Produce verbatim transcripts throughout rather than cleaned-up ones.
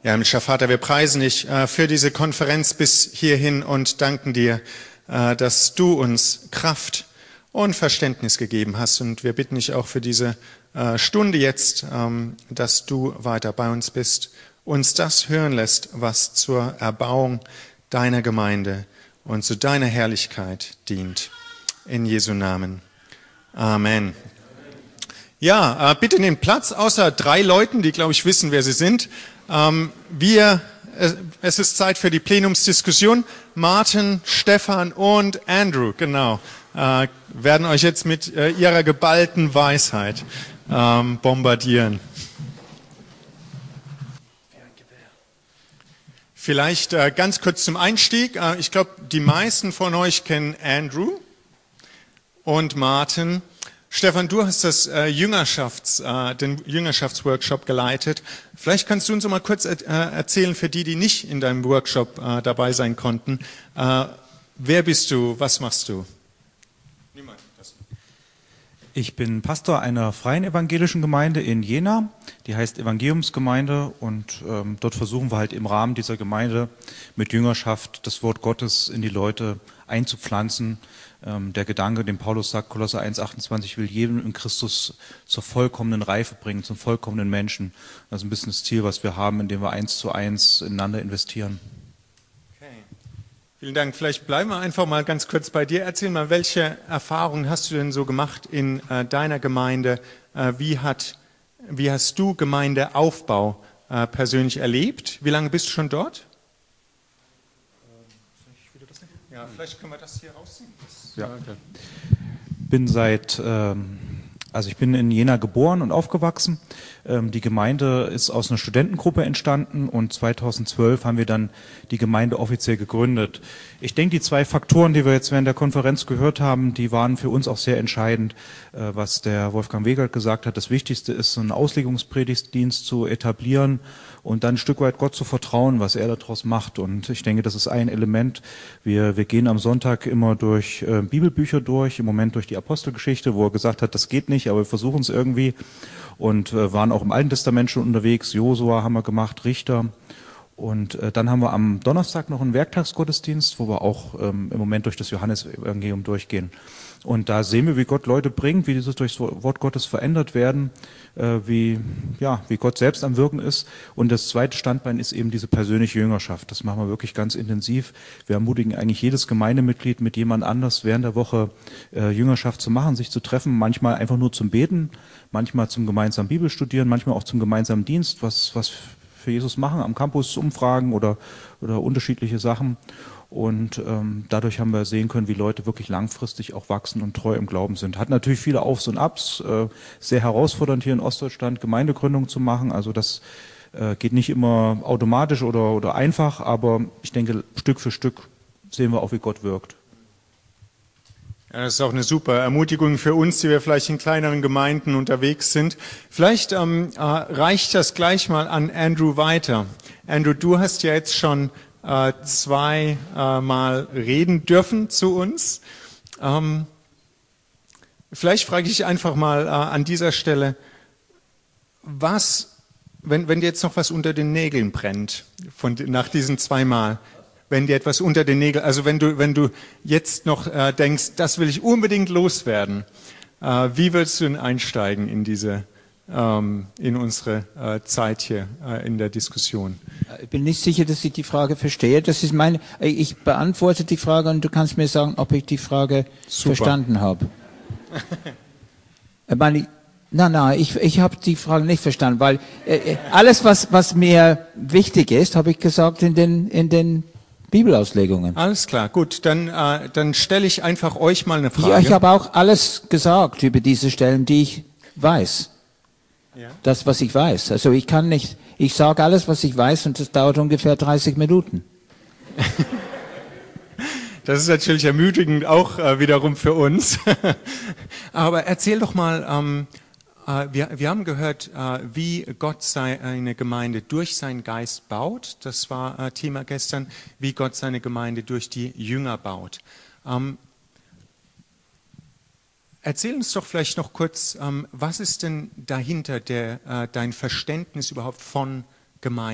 Ja, himmlischer Vater, wir preisen dich äh, für diese Konferenz bis hierhin und danken dir, äh, dass du uns Kraft und Verständnis gegeben hast. Und wir bitten dich auch für diese äh, Stunde jetzt, ähm, dass du weiter bei uns bist, uns das hören lässt, was zur Erbauung deiner Gemeinde und zu deiner Herrlichkeit dient. In Jesu Namen. Amen. Ja, äh, bitte nehmt Platz, außer drei Leuten, die, glaube ich, wissen, wer sie sind. Ähm, wir, äh, es ist Zeit für die Plenumsdiskussion. Martin, Stefan und Andrew, genau, äh, werden euch jetzt mit äh, ihrer geballten Weisheit ähm, bombardieren. Vielleicht äh, ganz kurz zum Einstieg. Äh, ich glaube, die meisten von euch kennen Andrew und Martin. Stefan, du hast das äh, Jüngerschafts, äh, den Jüngerschaftsworkshop geleitet. Vielleicht kannst du uns noch mal kurz äh, erzählen, für die, die nicht in deinem Workshop äh, dabei sein konnten. Äh, wer bist du? Was machst du? Niemand. Ich bin Pastor einer freien evangelischen Gemeinde in Jena. Die heißt Evangeliumsgemeinde und ähm, dort versuchen wir halt im Rahmen dieser Gemeinde mit Jüngerschaft das Wort Gottes in die Leute einzupflanzen. Der Gedanke, den Paulus sagt, Kolosser eins achtundzwanzig, will jeden in Christus zur vollkommenen Reife bringen, zum vollkommenen Menschen. Das ist ein bisschen das Ziel, was wir haben, indem wir eins zu eins ineinander investieren. Okay. Vielen Dank. Vielleicht bleiben wir einfach mal ganz kurz bei dir. Erzähl mal, welche Erfahrungen hast du denn so gemacht in äh, deiner Gemeinde? Äh, wie, hat, wie hast du Gemeindeaufbau äh, persönlich erlebt? Wie lange bist du schon dort? Ja, vielleicht können wir das hier rausziehen. Das, ja. Okay. Bin seit, ähm, also ich bin in Jena geboren und aufgewachsen. Ähm, die Gemeinde ist aus einer Studentengruppe entstanden und zweitausendzwölf haben wir dann die Gemeinde offiziell gegründet. Ich denke, die zwei Faktoren, die wir jetzt während der Konferenz gehört haben, die waren für uns auch sehr entscheidend, äh, was der Wolfgang Wegert gesagt hat. Das Wichtigste ist, einen Auslegungspredigtdienst zu etablieren und dann ein Stück weit Gott zu vertrauen, was er daraus macht. Und ich denke, das ist ein Element. Wir, wir gehen am Sonntag immer durch äh, Bibelbücher durch, im Moment durch die Apostelgeschichte, wo er gesagt hat, das geht nicht, aber wir versuchen es irgendwie. Und äh, waren auch im Alten Testament schon unterwegs. Josua haben wir gemacht, Richter. Und äh, dann haben wir am Donnerstag noch einen Werktagsgottesdienst, wo wir auch ähm, im Moment durch das Johannesevangelium durchgehen. Und da sehen wir, wie Gott Leute bringt, wie dieses durchs Wort Gottes verändert werden, äh, wie, ja, wie Gott selbst am Wirken ist. Und das zweite Standbein ist eben diese persönliche Jüngerschaft. Das machen wir wirklich ganz intensiv. Wir ermutigen eigentlich jedes Gemeindemitglied, mit jemand anders während der Woche äh, Jüngerschaft zu machen, sich zu treffen, manchmal einfach nur zum Beten, manchmal zum gemeinsamen Bibelstudieren, manchmal auch zum gemeinsamen Dienst, was, was für Jesus machen, am Campus Umfragen oder, oder unterschiedliche Sachen. Und ähm, dadurch haben wir sehen können, wie Leute wirklich langfristig auch wachsen und treu im Glauben sind. Hat natürlich viele Aufs und Abs, äh, sehr herausfordernd hier in Ostdeutschland Gemeindegründung zu machen. Also das äh, geht nicht immer automatisch oder, oder einfach, aber ich denke, Stück für Stück sehen wir auch, wie Gott wirkt. Ja, das ist auch eine super Ermutigung für uns, die wir vielleicht in kleineren Gemeinden unterwegs sind. Vielleicht ähm, äh, reicht das gleich mal an Andrew weiter. Andrew, du hast ja jetzt schon äh, zwei äh, Mal reden dürfen zu uns. Ähm, vielleicht frage ich einfach mal äh, an dieser Stelle, was, wenn, wenn dir jetzt noch was unter den Nägeln brennt, von, nach diesen zwei Mal, wenn dir etwas unter den Nägeln, also wenn du, wenn du jetzt noch äh, denkst, das will ich unbedingt loswerden, äh, wie würdest du denn einsteigen in diese, ähm, in unsere äh, Zeit hier äh, in der Diskussion? Ich bin nicht sicher, dass ich die Frage verstehe. Das ist meine, ich beantworte die Frage und du kannst mir sagen, ob ich die Frage Super. verstanden habe. ich meine, nein, nein, ich, ich habe die Frage nicht verstanden, weil äh, alles, was, was mir wichtig ist, habe ich gesagt in den, in den Bibelauslegungen. Alles klar, gut, dann, äh, dann stelle ich einfach euch mal eine Frage. Ja, ich habe auch alles gesagt über diese Stellen, die ich weiß. Ja. Das, was ich weiß. Also ich kann nicht, ich sage alles, was ich weiß und das dauert ungefähr dreißig Minuten. Das ist natürlich ermutigend auch äh, wiederum für uns. Aber erzähl doch mal, ähm, äh, wir, wir haben gehört, äh, wie Gott seine Gemeinde durch seinen Geist baut. Das war äh, Thema gestern, wie Gott seine Gemeinde durch die Jünger baut. Ähm, Erzähl uns doch vielleicht noch kurz, ähm, was ist denn dahinter der, äh, dein Verständnis überhaupt von Gemeinde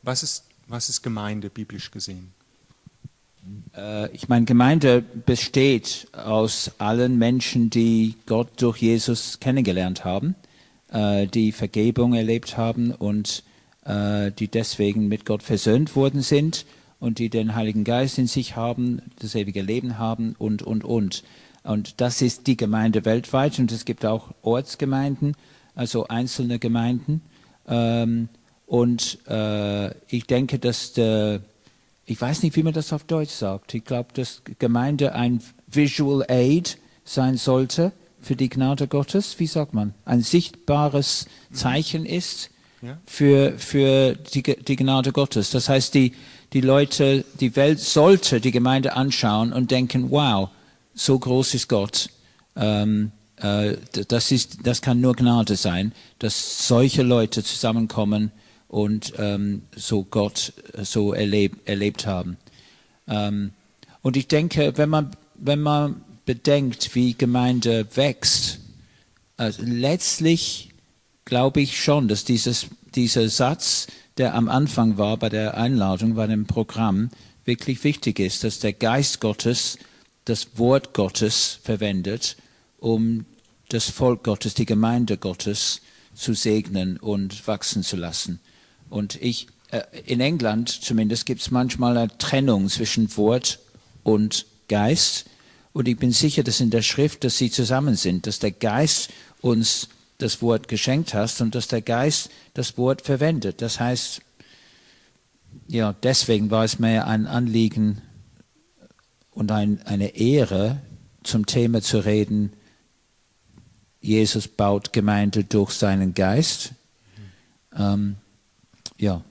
Was ist, was ist Gemeinde biblisch gesehen? Äh, ich meine, Gemeinde besteht aus allen Menschen, die Gott durch Jesus kennengelernt haben, äh, die Vergebung erlebt haben und äh, die deswegen mit Gott versöhnt worden sind und die den Heiligen Geist in sich haben, das ewige Leben haben und, und, und. Und das ist die Gemeinde weltweit und es gibt auch Ortsgemeinden, also einzelne Gemeinden. Ähm, und äh, ich denke, dass der, ich weiß nicht, wie man das auf Deutsch sagt. Ich glaube, dass Gemeinde ein Visual Aid sein sollte für die Gnade Gottes. Wie sagt man? Ein sichtbares Zeichen ist für, für die, die Gnade Gottes. Das heißt, die, die Leute, die Welt sollte die Gemeinde anschauen und denken, wow, so groß ist Gott. Ähm, äh, das ist, das kann nur Gnade sein, dass solche Leute zusammenkommen und ähm, so Gott so erleb, erlebt haben. Ähm, und ich denke, wenn man, wenn man bedenkt, wie Gemeinde wächst, also letztlich glaube ich schon, dass dieses, dieser Satz, der am Anfang war bei der Einladung, bei dem Programm, wirklich wichtig ist, dass der Geist Gottes das Wort Gottes verwendet, um das Volk Gottes, die Gemeinde Gottes zu segnen und wachsen zu lassen. Und ich, äh, in England zumindest gibt es manchmal eine Trennung zwischen Wort und Geist. Und ich bin sicher, dass in der Schrift, dass sie zusammen sind, dass der Geist uns das Wort geschenkt hat und dass der Geist das Wort verwendet. Das heißt, ja, deswegen war es mir ein Anliegen und ein, eine Ehre, zum Thema zu reden, Jesus baut Gemeinde durch seinen Geist. Ähm, ja.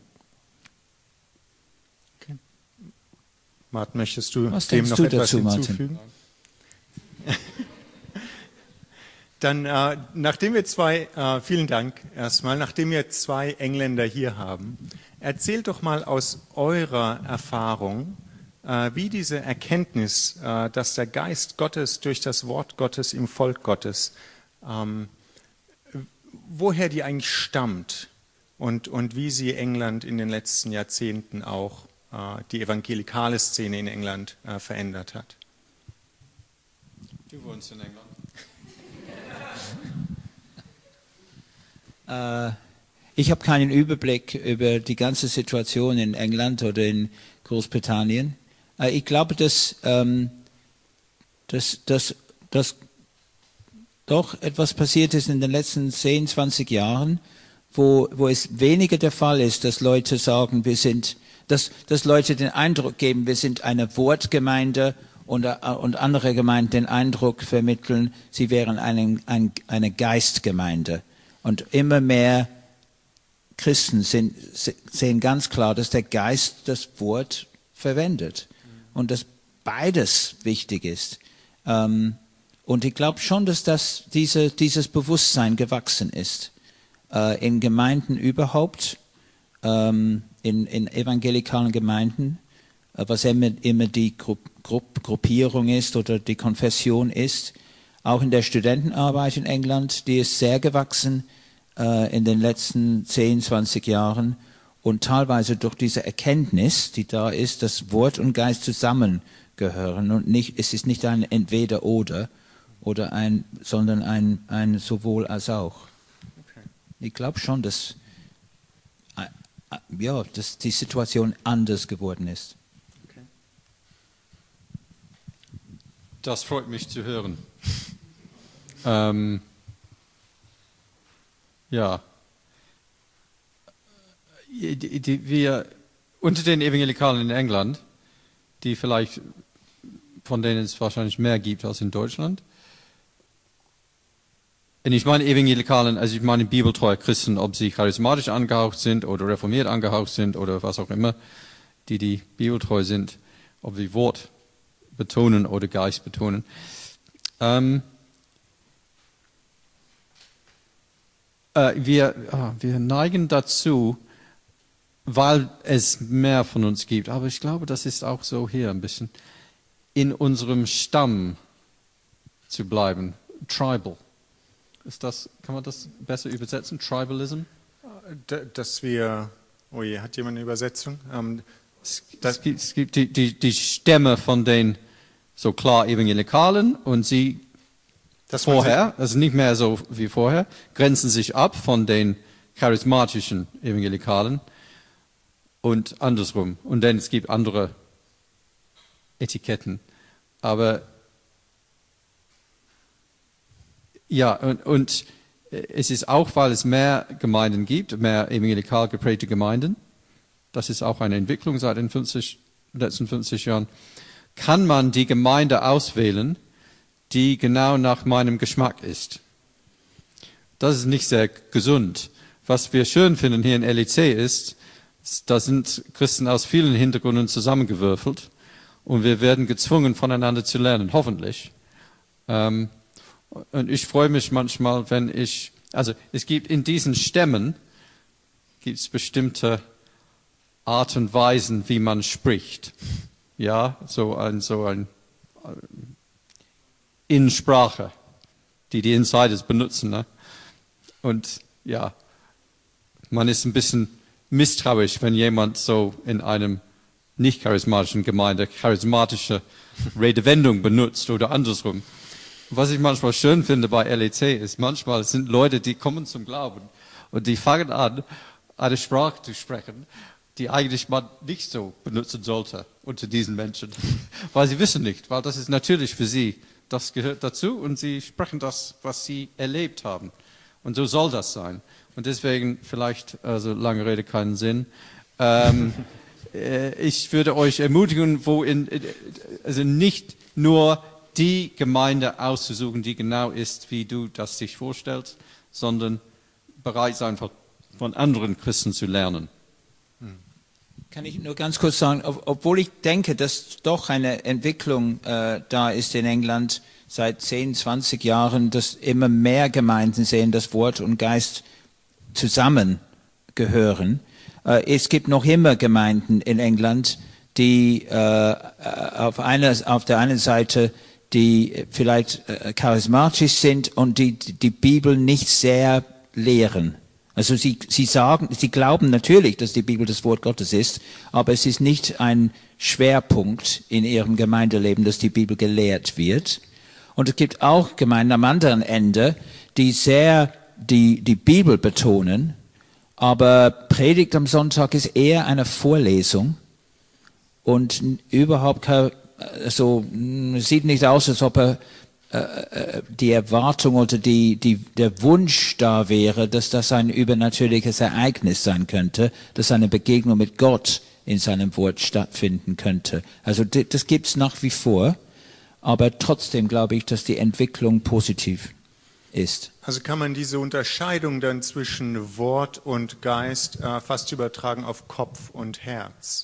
Okay. Martin, möchtest du Was dem noch du etwas dazu, hinzufügen? Dann, äh, nachdem wir zwei, äh, vielen Dank erstmal, nachdem wir zwei Engländer hier haben, erzählt doch mal aus eurer Erfahrung, äh, wie diese Erkenntnis, äh, dass der Geist Gottes durch das Wort Gottes im Volk Gottes, ähm, woher die eigentlich stammt und, und wie sie England in den letzten Jahrzehnten auch, äh, die evangelikale Szene in England äh, verändert hat. Du wohnst in England. Äh, ich habe keinen Überblick über die ganze Situation in England oder in Großbritannien. Äh, ich glaube, dass, ähm, dass, dass, dass doch etwas passiert ist in den letzten zehn, zwanzig Jahren, wo, wo es weniger der Fall ist, dass Leute sagen, wir sind, dass, dass Leute den Eindruck geben, wir sind eine Wortgemeinde und, und andere Gemeinden den Eindruck vermitteln, sie wären eine, ein, eine Geistgemeinde. Und immer mehr Christen sind, sehen ganz klar, dass der Geist das Wort verwendet und dass beides wichtig ist. Ähm, und ich glaube schon, dass das, diese, dieses Bewusstsein gewachsen ist. Äh, in Gemeinden überhaupt, ähm, in, in evangelikalen Gemeinden, äh, was immer, immer die Gru Gru Gruppierung ist oder die Konfession ist. Auch in der Studentenarbeit in England, die ist sehr gewachsen äh, in den letzten zehn, zwanzig Jahren und teilweise durch diese Erkenntnis, die da ist, dass Wort und Geist zusammengehören und nicht, es ist nicht ein Entweder-Oder, oder ein, sondern ein, ein sowohl als auch. Okay. Ich glaube schon, dass, äh, äh, ja, dass die Situation anders geworden ist. Okay. Das freut mich zu hören. ähm, ja. Die, die, wir unter den Evangelikalen in England, die vielleicht, von denen es wahrscheinlich mehr gibt als in Deutschland. Und ich meine Evangelikalen, also ich meine bibeltreue Christen, ob sie charismatisch angehaucht sind oder reformiert angehaucht sind oder was auch immer, die die bibeltreu sind, ob sie Wort betonen oder Geist betonen. Ähm, äh, wir, ah, wir neigen dazu, weil es mehr von uns gibt, aber ich glaube, das ist auch so hier ein bisschen, in unserem Stamm zu bleiben, tribal. Ist das, kann man das besser übersetzen? Tribalism? Dass wir Oh je, hat jemand eine Übersetzung? Ähm, Es, es gibt, es gibt die, die, die Stämme von den so klar Evangelikalen und sie dass man vorher, also nicht mehr so wie vorher, grenzen sich ab von den charismatischen Evangelikalen und andersrum. Und dann es gibt andere Etiketten. Aber ja, und, und es ist auch, weil es mehr Gemeinden gibt, mehr evangelikal geprägte Gemeinden, das ist auch eine Entwicklung seit den fünfzig, letzten fünfzig Jahren, kann man die Gemeinde auswählen, die genau nach meinem Geschmack ist. Das ist nicht sehr gesund. Was wir schön finden hier in L E C ist, da sind Christen aus vielen Hintergründen zusammengewürfelt und wir werden gezwungen, voneinander zu lernen, hoffentlich. Ähm, und ich freue mich manchmal, wenn ich, also es gibt in diesen Stämmen, gibt es bestimmte Art und Weisen, wie man spricht. Ja, so ein, so ein in Sprache, die die Insiders benutzen. Ne? Und ja, man ist ein bisschen misstrauisch, wenn jemand so in einem nicht charismatischen Gemeinde charismatische Redewendung benutzt oder andersrum. Was ich manchmal schön finde bei L E C ist, manchmal sind Leute, die kommen zum Glauben und die fangen an, eine Sprache zu sprechen, die eigentlich man nicht so benutzen sollte unter diesen Menschen, weil sie wissen nicht, weil das ist natürlich für sie, das gehört dazu und sie sprechen das, was sie erlebt haben. Und so soll das sein. Und deswegen vielleicht, also lange Rede, keinen Sinn. Ähm, äh, ich würde euch ermutigen, wo in, also nicht nur die Gemeinde auszusuchen, die genau ist, wie du das sich vorstellst, sondern bereit sein, von anderen Christen zu lernen. Kann ich nur ganz kurz sagen, ob, obwohl ich denke, dass doch eine Entwicklung äh, da ist in England seit zehn, zwanzig Jahren, dass immer mehr Gemeinden sehen, dass Wort und Geist zusammengehören. Äh, es gibt noch immer Gemeinden in England, die äh, auf, einer, auf der einen Seite die vielleicht äh, charismatisch sind und die die Bibel nicht sehr lehren. Also sie, sie sagen, sie glauben natürlich, dass die Bibel das Wort Gottes ist, aber es ist nicht ein Schwerpunkt in ihrem Gemeindeleben, dass die Bibel gelehrt wird. Und es gibt auch Gemeinden am anderen Ende, die sehr die, die Bibel betonen, aber Predigt am Sonntag ist eher eine Vorlesung und überhaupt kein, also, sieht nicht aus, als ob er die Erwartung oder die, die, der Wunsch da wäre, dass das ein übernatürliches Ereignis sein könnte, dass eine Begegnung mit Gott in seinem Wort stattfinden könnte. Also das gibt es nach wie vor, aber trotzdem glaube ich, dass die Entwicklung positiv ist. Also kann man diese Unterscheidung dann zwischen Wort und Geist äh, fast übertragen auf Kopf und Herz?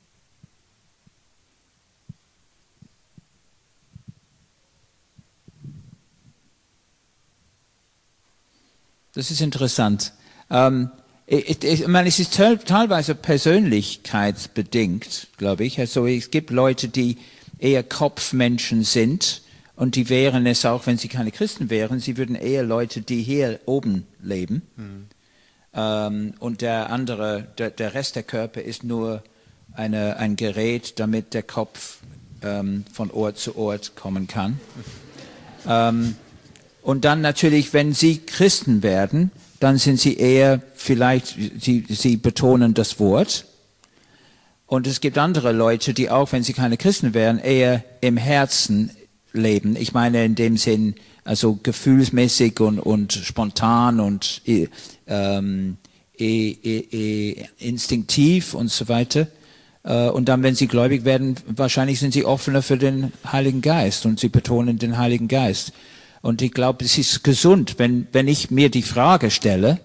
Das ist interessant. Ähm, ich, ich meine, es ist teilweise persönlichkeitsbedingt, glaube ich. Also es gibt Leute, die eher Kopfmenschen sind und die wären es auch, wenn sie keine Christen wären. Sie würden eher Leute, die hier oben leben. Mhm. Ähm, und der andere, der, der Rest der Körper ist nur eine, ein Gerät, damit der Kopf ähm, von Ort zu Ort kommen kann. Ähm, Und dann natürlich, wenn Sie Christen werden, dann sind Sie eher vielleicht, Sie, Sie betonen das Wort. Und es gibt andere Leute, die auch, wenn sie keine Christen wären, eher im Herzen leben. Ich meine in dem Sinn, also gefühlsmäßig und, und spontan und ähm, e, e, e, instinktiv und so weiter. Und dann, wenn sie gläubig werden, wahrscheinlich sind sie offener für den Heiligen Geist und sie betonen den Heiligen Geist. Und ich glaube, es ist gesund, wenn, wenn ich mir die Frage stelle,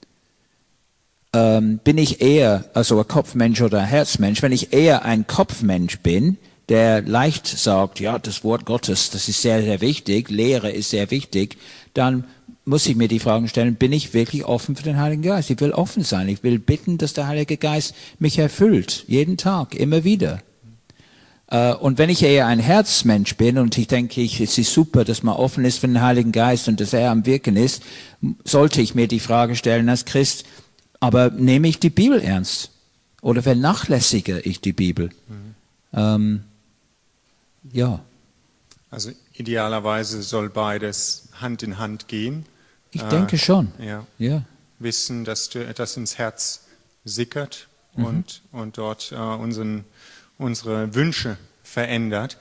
ähm, bin ich eher, also ein Kopfmensch oder ein Herzmensch, wenn ich eher ein Kopfmensch bin, der leicht sagt, ja, das Wort Gottes, das ist sehr, sehr wichtig, Lehre ist sehr wichtig, dann muss ich mir die Fragen stellen, bin ich wirklich offen für den Heiligen Geist? Ich will offen sein, ich will bitten, dass der Heilige Geist mich erfüllt, jeden Tag, immer wieder. Und wenn ich eher ein Herzmensch bin und ich denke, ich, es ist super, dass man offen ist für den Heiligen Geist und dass er am Wirken ist, sollte ich mir die Frage stellen als Christ, aber nehme ich die Bibel ernst? Oder vernachlässige ich die Bibel? Mhm. Ähm, ja. Also idealerweise soll beides Hand in Hand gehen. Ich äh, denke schon. Ja. ja. Wissen, dass du etwas ins Herz sickert mhm. und, und dort äh, unseren, unsere Wünsche verändert.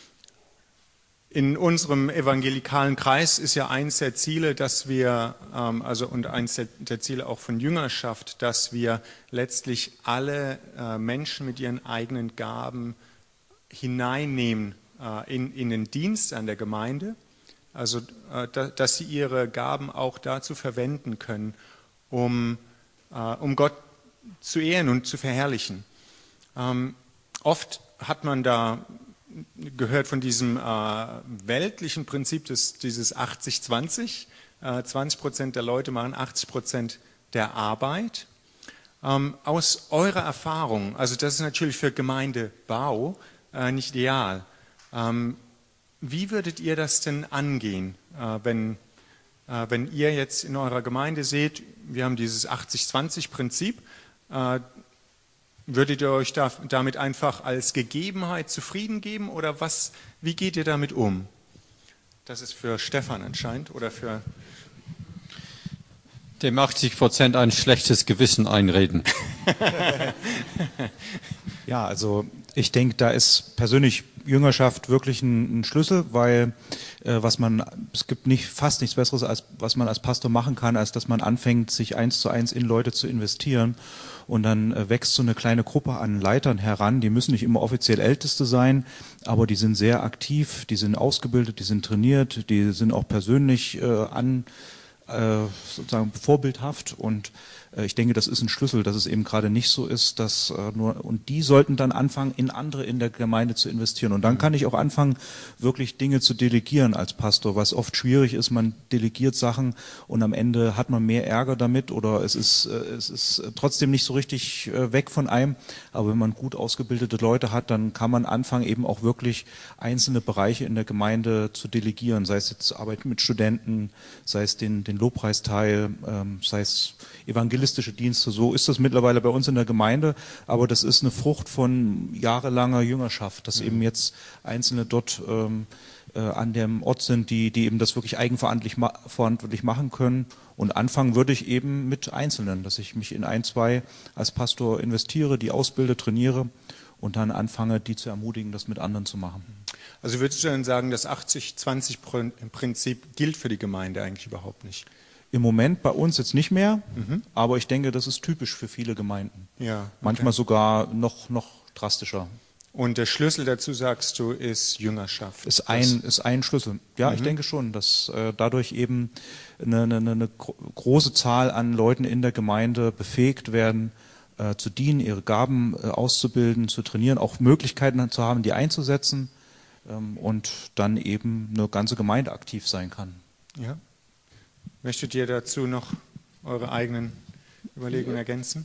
In unserem evangelikalen Kreis ist ja eins der Ziele, dass wir, ähm, also und eins der, der Ziele auch von Jüngerschaft, dass wir letztlich alle äh, Menschen mit ihren eigenen Gaben hineinnehmen äh, in, in den Dienst an der Gemeinde, also äh, da, dass sie ihre Gaben auch dazu verwenden können, um, äh, um Gott zu ehren und zu verherrlichen. Ähm, oft hat man da gehört von diesem äh, weltlichen Prinzip, des, dieses achtzig zwanzig. Äh, zwanzig Prozent der Leute machen achtzig Prozent der Arbeit. Ähm, aus eurer Erfahrung, also das ist natürlich für Gemeindebau äh, nicht ideal. Ähm, wie würdet ihr das denn angehen, äh, wenn, äh, wenn ihr jetzt in eurer Gemeinde seht, wir haben dieses achtzig zwanzig Prinzip, äh, würdet ihr euch da, damit einfach als Gegebenheit zufrieden geben oder was, wie geht ihr damit um? Das ist für Stefan anscheinend oder für... Dem achtzig Prozent ein schlechtes Gewissen einreden. Ja, also ich denke, da ist persönlich Jüngerschaft wirklich ein, ein Schlüssel, weil äh, was man, es gibt nicht fast nichts Besseres, als was man als Pastor machen kann, als dass man anfängt, sich eins zu eins in Leute zu investieren. Und dann äh, wächst so eine kleine Gruppe an Leitern heran, die müssen nicht immer offiziell Älteste sein, aber die sind sehr aktiv, die sind ausgebildet, die sind trainiert, die sind auch persönlich äh, an äh, sozusagen vorbildhaft und äh, ich denke, das ist ein Schlüssel, dass es eben gerade nicht so ist, dass äh, nur und die sollten dann anfangen, in andere in der Gemeinde zu investieren und dann kann ich auch anfangen, wirklich Dinge zu delegieren als Pastor, was oft schwierig ist, man delegiert Sachen und am Ende hat man mehr Ärger damit oder es ist äh, es ist trotzdem nicht so richtig äh, weg von einem, aber wenn man gut ausgebildete Leute hat, dann kann man anfangen, eben auch wirklich einzelne Bereiche in der Gemeinde zu delegieren, sei es jetzt Arbeit mit Studenten, sei es den, den Lobpreisteil, ähm, sei es evangelistische Dienste, so ist das mittlerweile bei uns in der Gemeinde, aber das ist eine Frucht von jahrelanger Jüngerschaft, dass mhm. eben jetzt Einzelne dort ähm, äh, an dem Ort sind, die, die eben das wirklich eigenverantwortlich ma verantwortlich machen können und anfangen würde ich eben mit Einzelnen, dass ich mich in ein, zwei als Pastor investiere, die ausbilde, trainiere und dann anfange, die zu ermutigen, das mit anderen zu machen. Also würdest du dann sagen, das achtzig zwanzig Prinzip gilt für die Gemeinde eigentlich überhaupt nicht? Im Moment bei uns jetzt nicht mehr, mhm. aber ich denke, das ist typisch für viele Gemeinden. Ja, okay. Manchmal sogar noch, noch drastischer. Und der Schlüssel dazu, sagst du, ist Jüngerschaft. Ist ein, ist ein Schlüssel. Ja, mhm. ich denke schon, dass äh, dadurch eben eine, eine, eine große Zahl an Leuten in der Gemeinde befähigt werden, äh, zu dienen, ihre Gaben äh, auszubilden, zu trainieren, auch Möglichkeiten zu haben, die einzusetzen ähm, und dann eben eine ganze Gemeinde aktiv sein kann. Ja. Möchtet ihr dazu noch eure eigenen Überlegungen ergänzen?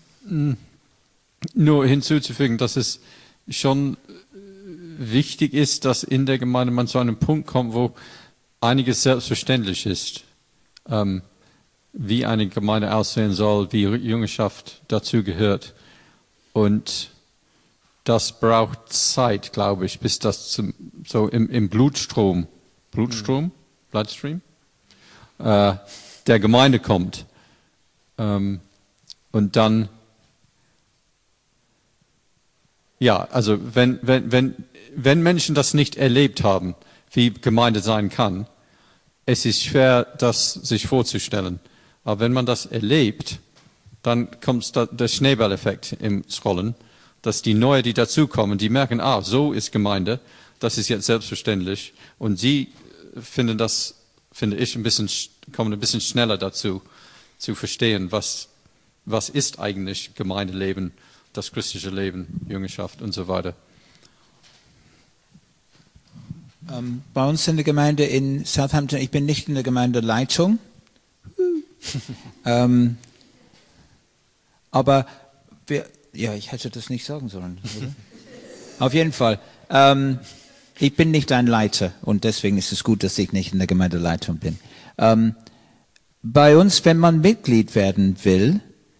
Nur hinzuzufügen, dass es schon wichtig ist, dass in der Gemeinde man zu einem Punkt kommt, wo einiges selbstverständlich ist, ähm, wie eine Gemeinde aussehen soll, wie Jüngerschaft dazu gehört. Und das braucht Zeit, glaube ich, bis das zum, so im, im Blutstrom, Blutstrom, mhm. Bloodstream, äh, der Gemeinde kommt. Ähm, und dann, ja, also wenn, wenn, wenn, wenn Menschen das nicht erlebt haben, wie Gemeinde sein kann, es ist schwer, das sich vorzustellen. Aber wenn man das erlebt, dann kommt da, der Schneeballeffekt ins Rollen, dass die Neuen, die dazukommen, die merken, ah, so ist Gemeinde, das ist jetzt selbstverständlich. Und sie finden das, finde ich, ein bisschen, kommen ein bisschen schneller dazu, zu verstehen, was, was ist eigentlich Gemeindeleben, das christliche Leben, Jüngerschaft und so weiter. Ähm, bei uns in der Gemeinde in Southampton, ich bin nicht in der Gemeindeleitung, ähm, aber wir, ja, ich hätte das nicht sagen sollen, oder? Auf jeden Fall. Ähm, ich bin nicht ein Leiter und deswegen ist es gut, dass ich nicht in der Gemeindeleitung bin. Ähm, bei uns, wenn man Mitglied werden will,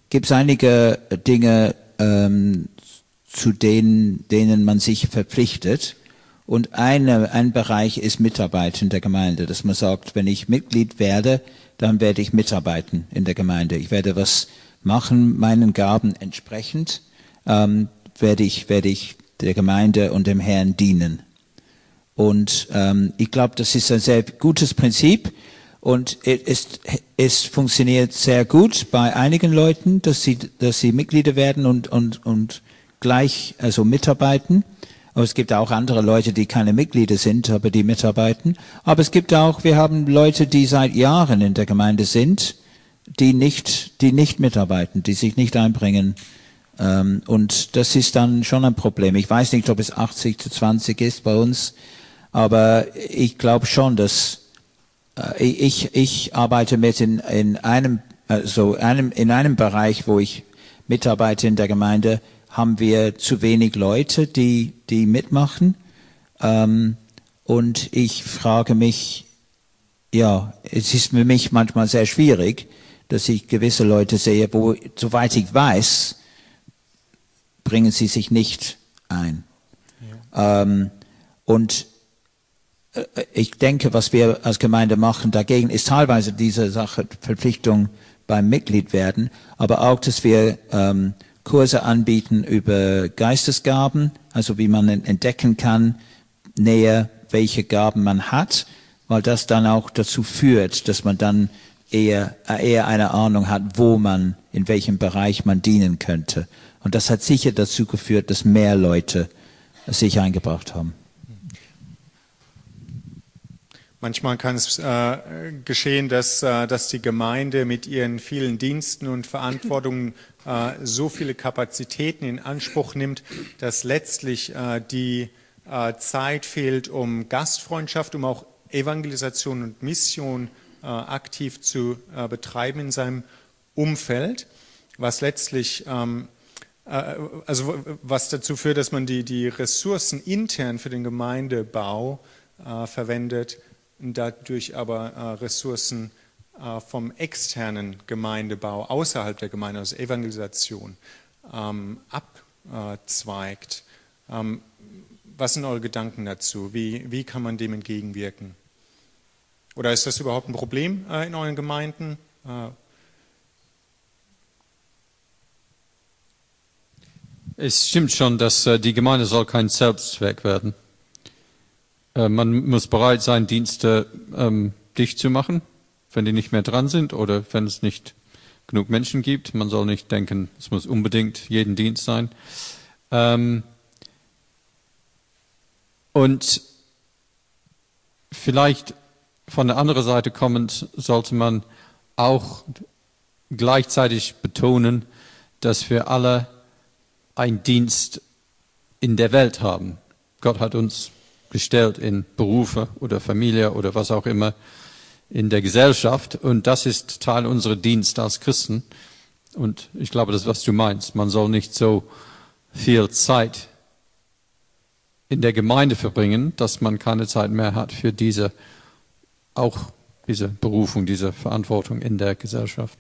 gibt es einige Dinge, ähm, zu denen, denen man sich verpflichtet. Und eine, ein Bereich ist Mitarbeit in der Gemeinde, dass man sagt, wenn ich Mitglied werde, dann werde ich mitarbeiten in der Gemeinde. Ich werde was machen, meinen Gaben entsprechend, ähm, werde ich, werde ich der Gemeinde und dem Herrn dienen. Und ähm, ich glaube, das ist ein sehr gutes Prinzip und es, es funktioniert sehr gut bei einigen Leuten, dass sie, dass sie Mitglieder werden und, und, und gleich also mitarbeiten. Aber es gibt auch andere Leute, die keine Mitglieder sind, aber die mitarbeiten. Aber es gibt auch, wir haben Leute, die seit Jahren in der Gemeinde sind, die nicht, die nicht mitarbeiten, die sich nicht einbringen. Ähm, und das ist dann schon ein Problem. Ich weiß nicht, ob es achtzig zu zwanzig ist bei uns, aber ich glaube schon, dass äh, ich, ich arbeite mit in, in einem, also einem, in einem Bereich, wo ich mitarbeite in der Gemeinde, haben wir zu wenig Leute, die, die mitmachen. Ähm, und ich frage mich, ja, es ist für mich manchmal sehr schwierig, dass ich gewisse Leute sehe, wo, soweit ich weiß, bringen sie sich nicht ein. Ja. Ähm, und äh, ich denke, was wir als Gemeinde machen dagegen, ist teilweise diese Sache, Verpflichtung beim Mitglied werden, aber auch, dass wir ähm, Kurse anbieten über Geistesgaben, also wie man entdecken kann, näher, welche Gaben man hat, weil das dann auch dazu führt, dass man dann eher, eher eine Ahnung hat, wo man, in welchem Bereich man dienen könnte. Und das hat sicher dazu geführt, dass mehr Leute sich eingebracht haben. Manchmal kann es äh, geschehen, dass, äh, dass die Gemeinde mit ihren vielen Diensten und Verantwortungen äh, so viele Kapazitäten in Anspruch nimmt, dass letztlich äh, die äh, Zeit fehlt, um Gastfreundschaft, um auch Evangelisation und Mission äh, aktiv zu äh, betreiben in seinem Umfeld, was letztlich ähm, äh, also was dazu führt, dass man die, die Ressourcen intern für den Gemeindebau äh, verwendet, dadurch aber äh, Ressourcen äh, vom externen Gemeindebau außerhalb der Gemeinde, also Evangelisation, ähm, abzweigt. Ähm, was sind eure Gedanken dazu? Wie, wie kann man dem entgegenwirken? Oder ist das überhaupt ein Problem äh, in euren Gemeinden? Äh, Es stimmt schon, dass äh, die Gemeinde soll kein Selbstzweck werden. Man muss bereit sein, Dienste ähm, dicht zu machen, wenn die nicht mehr dran sind oder wenn es nicht genug Menschen gibt. Man soll nicht denken, es muss unbedingt jeden Dienst sein. Ähm, und vielleicht von der anderen Seite kommend sollte man auch gleichzeitig betonen, dass wir alle einen Dienst in der Welt haben. Gott hat uns gestellt in Berufe oder Familie oder was auch immer in der Gesellschaft. Und das ist Teil unserer Dienst als Christen. Und ich glaube, das ist, was du meinst. Man soll nicht so viel Zeit in der Gemeinde verbringen, dass man keine Zeit mehr hat für diese, auch diese Berufung, diese Verantwortung in der Gesellschaft.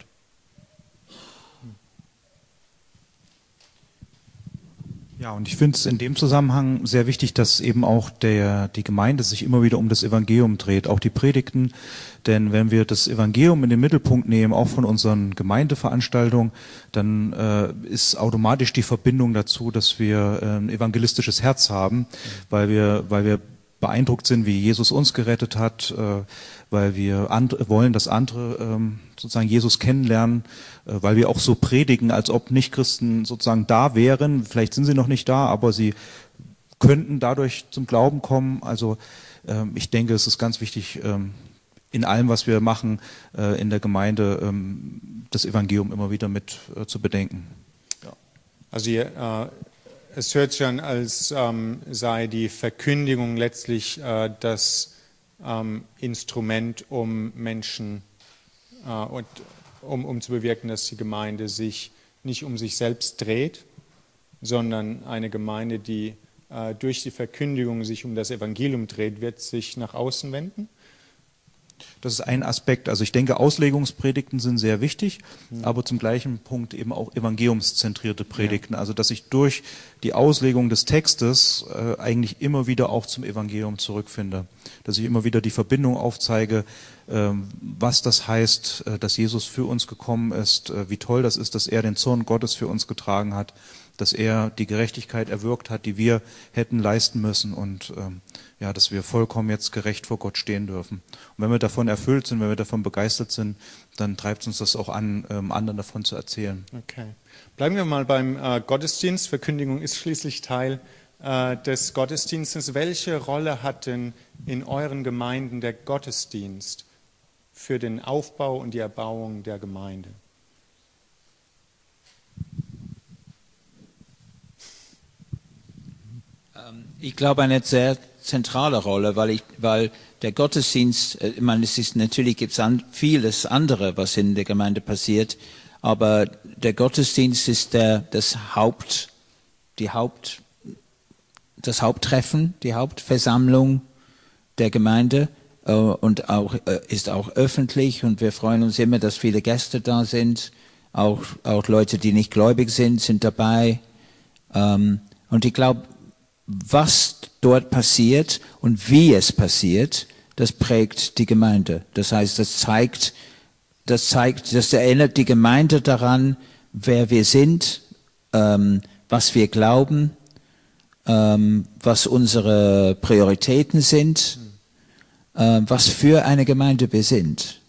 Ja, und ich finde es in dem Zusammenhang sehr wichtig, dass eben auch der, die Gemeinde sich immer wieder um das Evangelium dreht, auch die Predigten. Denn wenn wir das Evangelium in den Mittelpunkt nehmen, auch von unseren Gemeindeveranstaltungen, dann äh, ist automatisch die Verbindung dazu, dass wir äh, ein evangelistisches Herz haben, weil wir, weil wir beeindruckt sind, wie Jesus uns gerettet hat, äh, weil wir and- wollen, dass andere ähm, sozusagen Jesus kennenlernen, äh, weil wir auch so predigen, als ob Nichtchristen sozusagen da wären. Vielleicht sind sie noch nicht da, aber sie könnten dadurch zum Glauben kommen. Also ähm, ich denke, es ist ganz wichtig, ähm, in allem, was wir machen äh, in der Gemeinde, ähm, das Evangelium immer wieder mit äh, zu bedenken. Ja. Also ihr, äh, es hört sich an, als ähm, sei die Verkündigung letztlich äh, das ähm, Instrument, um Menschen äh, und um, um zu bewirken, dass die Gemeinde sich nicht um sich selbst dreht, sondern eine Gemeinde, die äh, durch die Verkündigung sich um das Evangelium dreht, wird sich nach außen wenden. Das ist ein Aspekt. Also ich denke, Auslegungspredigten sind sehr wichtig, mhm. aber zum gleichen Punkt eben auch evangeliumszentrierte Predigten. Ja. Also dass ich durch die Auslegung des Textes äh, eigentlich immer wieder auch zum Evangelium zurückfinde. Dass ich immer wieder die Verbindung aufzeige, äh, was das heißt, äh, dass Jesus für uns gekommen ist, äh, wie toll das ist, dass er den Zorn Gottes für uns getragen hat, dass er die Gerechtigkeit erwirkt hat, die wir hätten leisten müssen und ähm, ja, dass wir vollkommen jetzt gerecht vor Gott stehen dürfen. Und wenn wir davon erfüllt sind, wenn wir davon begeistert sind, dann treibt uns das auch an, ähm, anderen davon zu erzählen. Okay. Bleiben wir mal beim äh, Gottesdienst. Verkündigung ist schließlich Teil äh, des Gottesdienstes. Welche Rolle hat denn in euren Gemeinden der Gottesdienst für den Aufbau und die Erbauung der Gemeinde? Ich glaube, eine sehr zentrale Rolle, weil ich, weil der Gottesdienst, ich meine, es ist natürlich gibt es an, vieles andere, was in der Gemeinde passiert, aber der Gottesdienst ist der das Haupt, die Haupt, das Haupttreffen, die Hauptversammlung der Gemeinde äh, und auch äh, ist auch öffentlich und wir freuen uns immer, dass viele Gäste da sind, auch auch Leute, die nicht gläubig sind, sind dabei ähm, und ich glaube, was dort passiert und wie es passiert, das prägt die Gemeinde. Das heißt, das zeigt, das zeigt, das erinnert die Gemeinde daran, wer wir sind, ähm, was wir glauben, ähm, was unsere Prioritäten sind, äh, was für eine Gemeinde wir sind.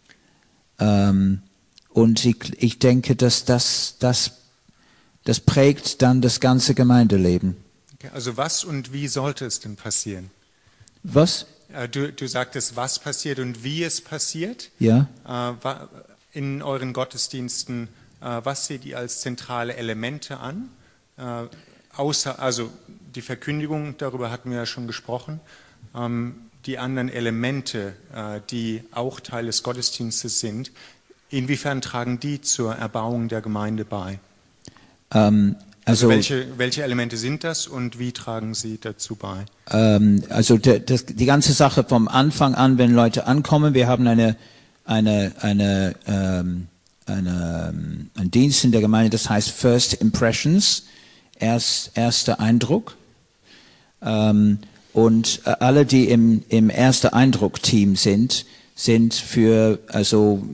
Ähm, und ich, ich denke, dass das, das, das prägt dann das ganze Gemeindeleben. Also was und wie sollte es denn passieren? Was? Du, du sagtest, was passiert und wie es passiert. Ja. In euren Gottesdiensten, was seht ihr als zentrale Elemente an? Außer, also die Verkündigung, darüber hatten wir ja schon gesprochen. Die anderen Elemente, die auch Teil des Gottesdienstes sind, inwiefern tragen die zur Erbauung der Gemeinde bei? Ähm, Also, also welche, welche Elemente sind das und wie tragen sie dazu bei? Ähm, also de, das, die ganze Sache vom Anfang an, wenn Leute ankommen, wir haben eine, eine, eine, ähm, eine, ähm, einen Dienst in der Gemeinde, das heißt First Impressions, erst, erster Eindruck. Ähm, und alle, die im, im erster Eindruck-Team sind, sind für, also,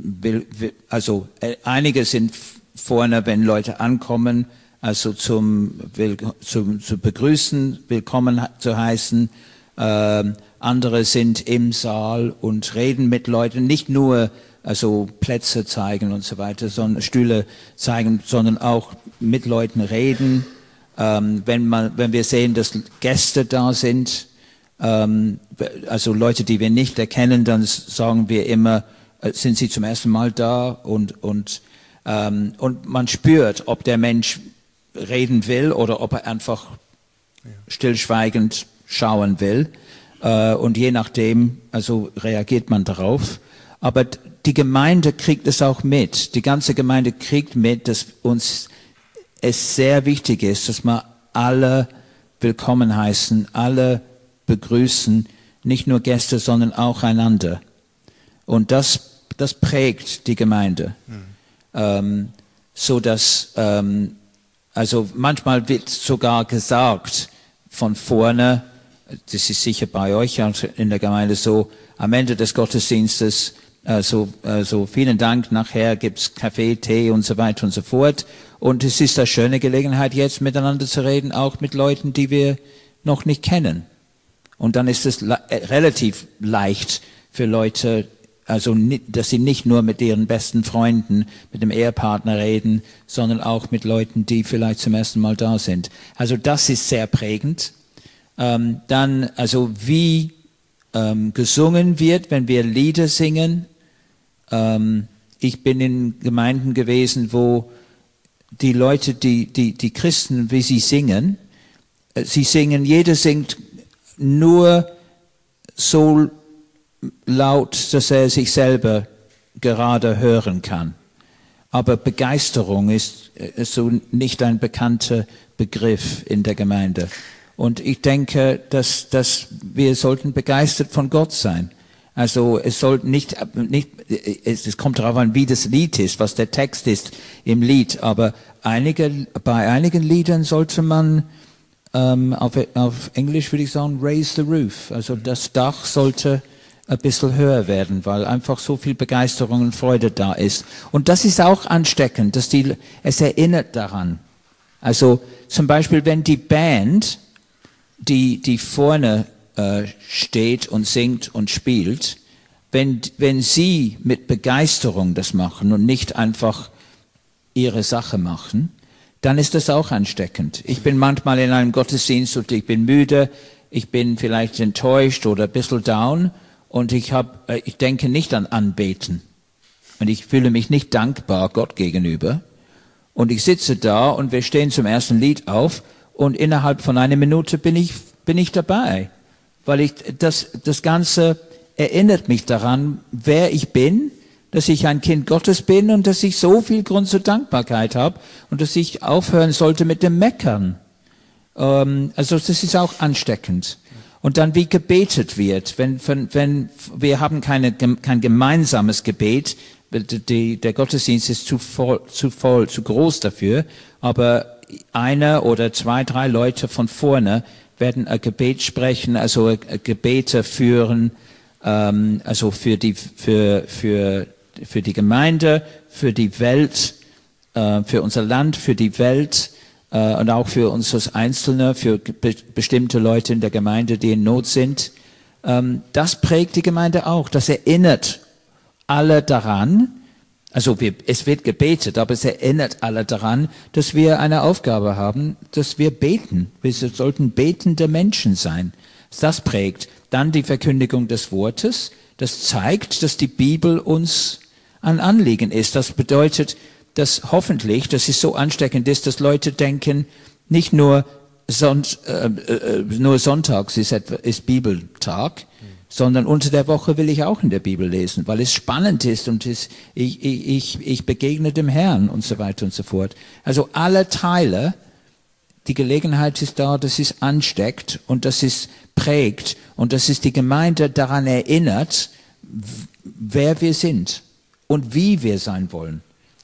also einige sind vorne, wenn Leute ankommen, also zum, zum, zu begrüßen, willkommen zu heißen. Ähm, andere sind im Saal und reden mit Leuten, nicht nur also Plätze zeigen und so weiter, sondern Stühle zeigen, sondern auch mit Leuten reden. Ähm, wenn man, wenn wir sehen, dass Gäste da sind, ähm, also Leute, die wir nicht erkennen, dann sagen wir immer, äh, sind sie zum ersten Mal da und und ähm, und man spürt, ob der Mensch reden will oder ob er einfach stillschweigend schauen will. Äh, und je nachdem, also reagiert man darauf. Aber die Gemeinde kriegt es auch mit. Die ganze Gemeinde kriegt mit, dass uns es sehr wichtig ist, dass wir alle willkommen heißen, alle begrüßen, nicht nur Gäste, sondern auch einander. Und das, das prägt die Gemeinde. Mhm. Ähm, so dass ähm, Also manchmal wird sogar gesagt von vorne, das ist sicher bei euch in der Gemeinde so, am Ende des Gottesdienstes, also, also vielen Dank, nachher gibt's Kaffee, Tee und so weiter und so fort. Und es ist eine schöne Gelegenheit, jetzt miteinander zu reden, auch mit Leuten, die wir noch nicht kennen. Und dann ist es le- relativ leicht für Leute, also, dass sie nicht nur mit ihren besten Freunden, mit dem Ehepartner reden, sondern auch mit Leuten, die vielleicht zum ersten Mal da sind. Also, das ist sehr prägend. Ähm, dann, also, wie ähm, gesungen wird, wenn wir Lieder singen. Ähm, ich bin in Gemeinden gewesen, wo die Leute, die, die, die Christen, wie sie singen, äh, sie singen, jeder singt nur so laut, dass er sich selber gerade hören kann. Aber Begeisterung ist, ist so nicht ein bekannter Begriff in der Gemeinde. Und ich denke, dass, dass wir sollten begeistert von Gott sein. Also es soll nicht, nicht es, es kommt darauf an, wie das Lied ist, was der Text ist im Lied. Aber einige, bei einigen Liedern sollte man ähm, auf, auf Englisch würde ich sagen, raise the roof. Also das Dach sollte ein bisschen höher werden, weil einfach so viel Begeisterung und Freude da ist. Und das ist auch ansteckend, dass die, es erinnert daran. Also zum Beispiel, wenn die Band, die, die vorne äh, steht und singt und spielt, wenn, wenn sie mit Begeisterung das machen und nicht einfach ihre Sache machen, dann ist das auch ansteckend. Ich bin manchmal in einem Gottesdienst und ich bin müde, ich bin vielleicht enttäuscht oder ein bisschen down und ich, hab, äh, ich denke nicht an Anbeten und ich fühle mich nicht dankbar Gott gegenüber und ich sitze da und wir stehen zum ersten Lied auf und innerhalb von einer Minute bin ich, bin ich dabei. Weil ich, das, das Ganze erinnert mich daran, wer ich bin, dass ich ein Kind Gottes bin und dass ich so viel Grund zur Dankbarkeit habe und dass ich aufhören sollte mit dem Meckern. Ähm, also das ist auch ansteckend. Und dann wie gebetet wird, wenn, wenn, wenn wir haben keine, kein gemeinsames Gebet, die, der Gottesdienst ist zu voll, zu voll, zu groß dafür, aber einer oder zwei, drei Leute von vorne werden ein Gebet sprechen, also Gebete führen, ähm, also für die, für, für, für die Gemeinde, für die Welt, äh, für unser Land, für die Welt äh, und auch für uns als Einzelne, für be bestimmte Leute in der Gemeinde, die in Not sind. Ähm, das prägt die Gemeinde auch. Das erinnert alle daran, also wir, es wird gebetet, aber es erinnert alle daran, dass wir eine Aufgabe haben, dass wir beten. Wir sollten betende Menschen sein. Das prägt. Dann die Verkündigung des Wortes. Das zeigt, dass die Bibel uns ein Anliegen ist. Das bedeutet, dass hoffentlich, dass es so ansteckend ist, dass Leute denken, nicht nur, Sonnt, äh, äh, nur sonntags ist, ist Bibeltag, sondern unter der Woche will ich auch in der Bibel lesen, weil es spannend ist und es, ich, ich, ich begegne dem Herrn und so weiter und so fort. Also alle Teile, die Gelegenheit ist da, dass es ansteckt und dass es prägt und dass es die Gemeinde daran erinnert, wer wir sind und wie wir sein wollen.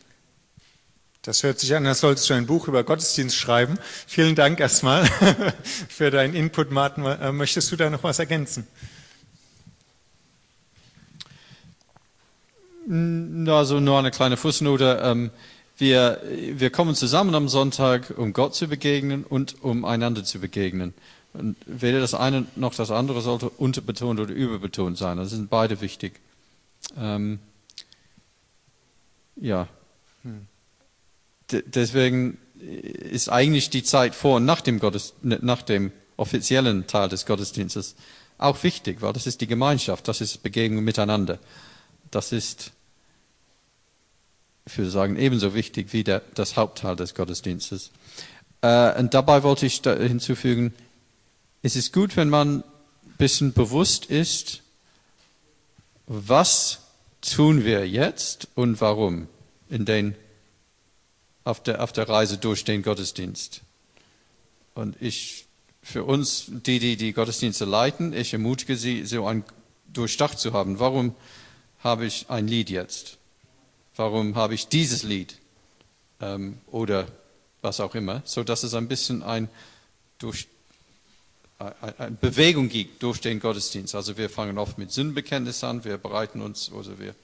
Das hört sich an, als solltest du ein Buch über Gottesdienst schreiben. Vielen Dank erstmal für deinen Input, Martin. Möchtest du da noch was ergänzen? Also nur eine kleine Fußnote. Wir, wir kommen zusammen am Sonntag, um Gott zu begegnen und um einander zu begegnen. Und weder das eine noch das andere sollte unterbetont oder überbetont sein. Das sind beide wichtig. Ähm, ja. Hm. D- deswegen ist eigentlich die Zeit vor und nach dem, Gottes, nach dem offiziellen Teil des Gottesdienstes auch wichtig, weil das ist die Gemeinschaft, das ist Begegnung miteinander. Das ist, ich würde sagen, ebenso wichtig wie der, das Hauptteil des Gottesdienstes. Äh, und dabei wollte ich da hinzufügen, es ist gut, wenn man ein bisschen bewusst ist, was tun wir jetzt und warum in den, auf, der, auf der Reise durch den Gottesdienst. Und ich, für uns, die, die die Gottesdienste leiten, ich ermutige sie, so ein Durchdacht zu haben. Warum habe ich ein Lied jetzt? Warum habe ich dieses Lied? Ähm, oder was auch immer, so dass es ein bisschen ein, durch, ein, eine Bewegung gibt durch den Gottesdienst. Also wir fangen oft mit Sündenbekenntnis an, wir bereiten uns, oder wir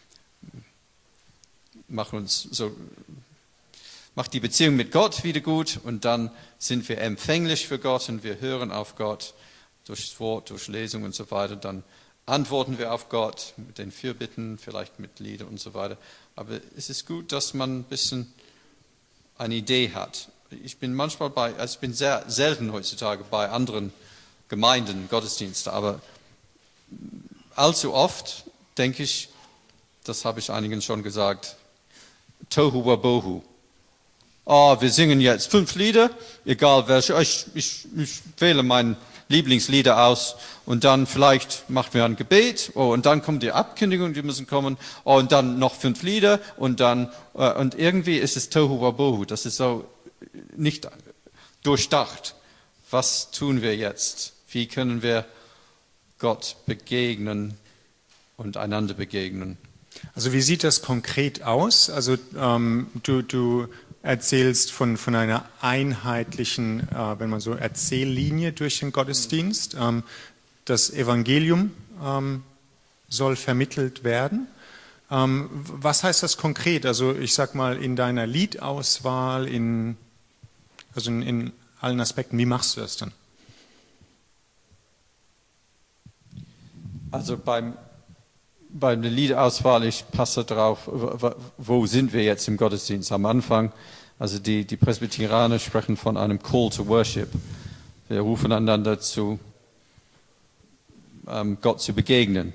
machen uns so, macht die Beziehung mit Gott wieder gut und dann sind wir empfänglich für Gott und wir hören auf Gott durch das Wort, durch Lesung und so weiter. Dann antworten wir auf Gott mit den Fürbitten, vielleicht mit Liedern und so weiter. Aber es ist gut, dass man ein bisschen eine Idee hat. Ich bin manchmal bei, also ich bin sehr selten heutzutage bei anderen Gemeinden, Gottesdiensten, aber allzu oft denke ich, das habe ich einigen schon gesagt, Tohu Wabohu. Oh, wir singen jetzt fünf Lieder, egal welche, ich, ich, ich wähle mein Lieblingslieder aus und dann vielleicht machen wir ein Gebet, oh, und dann kommt die Abkündigung, die müssen kommen, oh, und dann noch fünf Lieder und dann, äh, und irgendwie ist es Tohu Wabohu, das ist so nicht durchdacht. Was tun wir jetzt? Wie können wir Gott begegnen und einander begegnen. Also wie sieht das konkret aus? Also ähm, du, du erzählst von, von einer einheitlichen, äh, wenn man so Erzähllinie durch den Gottesdienst. Ähm, das Evangelium ähm, soll vermittelt werden. Ähm, was heißt das konkret? Also ich sag mal in deiner Liedauswahl, in, also in, in allen Aspekten, wie machst du das dann? Also beim Bei der Liedauswahl, ich passe drauf, wo sind wir jetzt im Gottesdienst am Anfang. Also die, die Presbyterianer sprechen von einem Call to Worship. Wir rufen einander zu, ähm, Gott zu begegnen.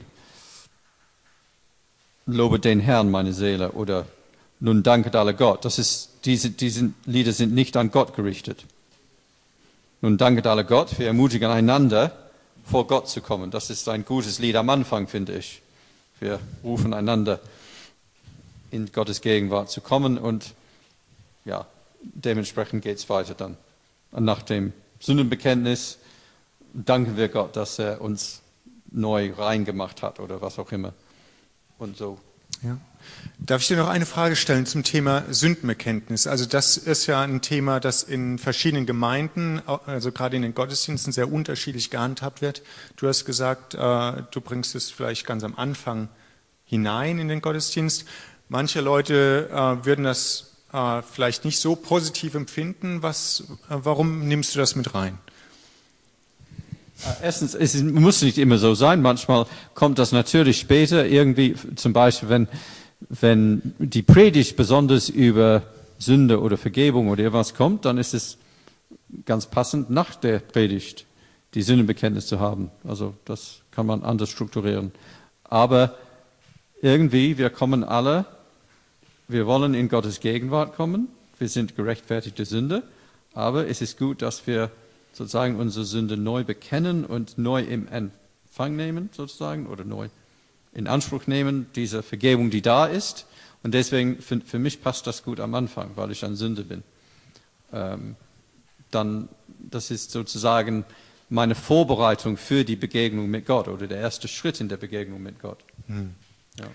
Lobe den Herrn, meine Seele, oder nun danket alle Gott. Das ist, diese, diese Lieder sind nicht an Gott gerichtet. Nun danket alle Gott, wir ermutigen einander, vor Gott zu kommen. Das ist ein gutes Lied am Anfang, finde ich. Wir rufen einander, in Gottes Gegenwart zu kommen und ja, dementsprechend geht es weiter dann. Und nach dem Sündenbekenntnis danken wir Gott, dass er uns neu rein gemacht hat oder was auch immer. Und so. Ja. Darf ich dir noch eine Frage stellen zum Thema Sündenbekenntnis? Also das ist ja ein Thema, das in verschiedenen Gemeinden, also gerade in den Gottesdiensten, sehr unterschiedlich gehandhabt wird. Du hast gesagt, äh, du bringst es vielleicht ganz am Anfang hinein in den Gottesdienst. Manche Leute äh, würden das äh, vielleicht nicht so positiv empfinden. Was, äh, warum nimmst du das mit rein? Erstens, es muss nicht immer so sein. Manchmal kommt das natürlich später, irgendwie zum Beispiel, wenn, wenn die Predigt besonders über Sünde oder Vergebung oder irgendwas kommt, dann ist es ganz passend, nach der Predigt die Sündenbekenntnis zu haben. Also das kann man anders strukturieren. Aber irgendwie, wir kommen alle, wir wollen in Gottes Gegenwart kommen, wir sind gerechtfertigte Sünder, aber es ist gut, dass wir sozusagen unsere Sünde neu bekennen und neu im Empfang nehmen, sozusagen, oder neu in Anspruch nehmen, diese Vergebung, die da ist. Und deswegen, für, für mich passt das gut am Anfang, weil ich ein Sünder bin. Ähm, dann, das ist sozusagen meine Vorbereitung für die Begegnung mit Gott oder der erste Schritt in der Begegnung mit Gott. Hm. Ja.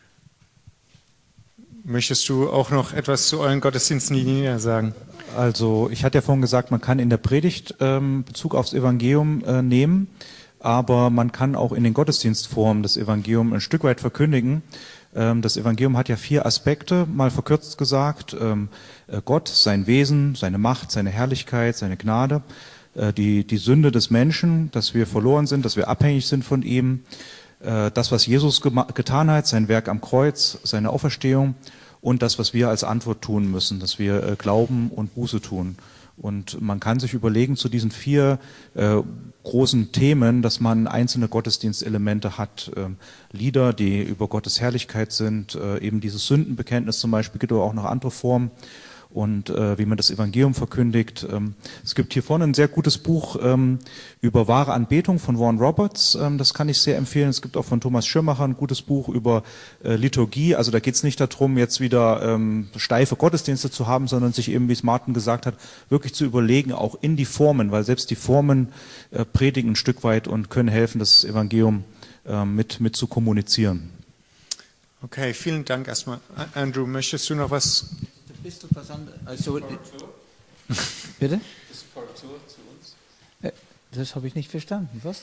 Möchtest du auch noch etwas zu euren Gottesdiensten näher sagen? Also ich hatte ja vorhin gesagt, man kann in der Predigt ähm, Bezug aufs Evangelium äh, nehmen, aber man kann auch in den Gottesdienstformen das Evangelium ein Stück weit verkündigen. Ähm, das Evangelium hat ja vier Aspekte, mal verkürzt gesagt. Ähm, äh, Gott, sein Wesen, seine Macht, seine Herrlichkeit, seine Gnade, äh, die, die Sünde des Menschen, dass wir verloren sind, dass wir abhängig sind von ihm, äh, das, was Jesus gema- getan hat, sein Werk am Kreuz, seine Auferstehung, und das, was wir als Antwort tun müssen, dass wir äh, Glauben und Buße tun. Und man kann sich überlegen zu diesen vier äh, großen Themen, dass man einzelne Gottesdienstelemente hat. Ähm, Lieder, die über Gottes Herrlichkeit sind, äh, eben dieses Sündenbekenntnis zum Beispiel, gibt aber auch noch andere Formen. Und äh, wie man das Evangelium verkündigt. Ähm, es gibt hier vorne ein sehr gutes Buch ähm, über wahre Anbetung von Warren Roberts. Ähm, das kann ich sehr empfehlen. Es gibt auch von Thomas Schirmacher ein gutes Buch über äh, Liturgie. Also da geht es nicht darum, jetzt wieder ähm, steife Gottesdienste zu haben, sondern sich eben, wie es Martin gesagt hat, wirklich zu überlegen, auch in die Formen, weil selbst die Formen äh, predigen ein Stück weit und können helfen, das Evangelium äh, mit, mit zu kommunizieren. Okay, vielen Dank erstmal. Andrew, möchtest du noch was? Bist du was anderes? Also, bitte? Das ist Korrektur zu uns. Das habe ich nicht verstanden. Was?